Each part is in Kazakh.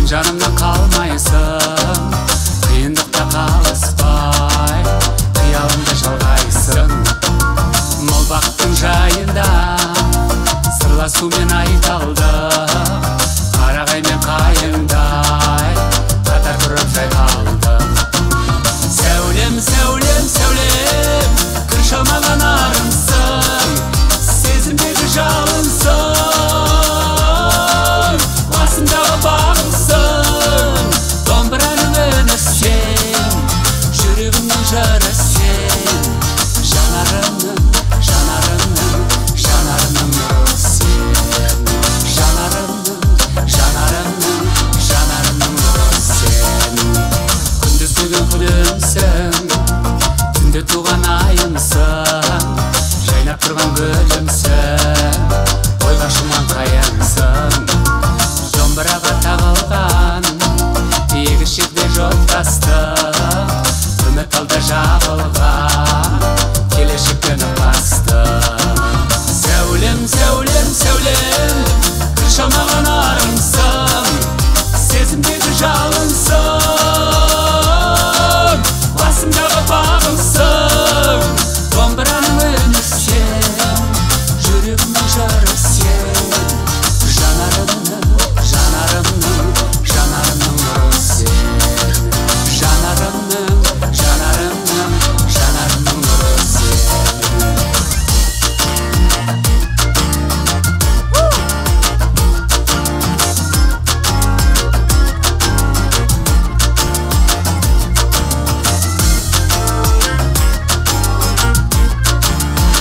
жанымнан қалмайсың, қиындықта қалыспай қиялымда жалғайсың. Мол бақыттың жайында сырласумен айталдық, қарағай мен қайыңдай қатар тұрып жайқалдық. Сәулем, сәулем, сәулем, кір шалмаған арымсың, сезімдегі жалынсың, басымдағы бағымсың. Домбыраның үні сен, жүрегімнің жыры сен, жанарымның, жанарымның, жанарымның нұры сен. Жанарымның, жанарымның, жанарымның нұры сен. Күндіз туған күнімсің, түнде туған айымсың, жайнап тұрған гүлімсің, ойға шуман қайыңсың. Домбыраға тағылған егіз жерде жоттастық, үміт алда жабылған келешектен ықпастық. Сәулем, сәулем, сәулем, кір шалмаған арымсың, сезімдегі жалынсың, басымдағы бағымсың. Домбыраның үні сен, жүрегімнің жыры сен. Жанарымның, жанарымның, жанарымның нұры сен. Жанарымның, жанарымның, жанарымның нұры сен.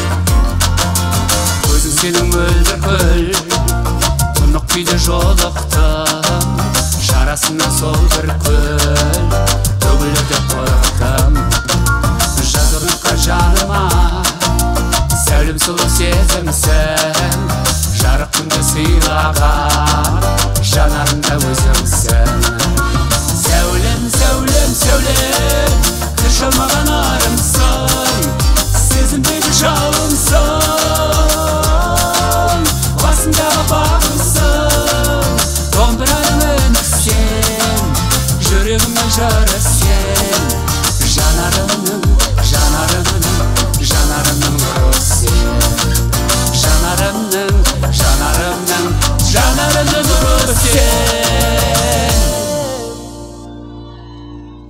Көзің сенің мөлдір көл, тұнық күйде жолықты,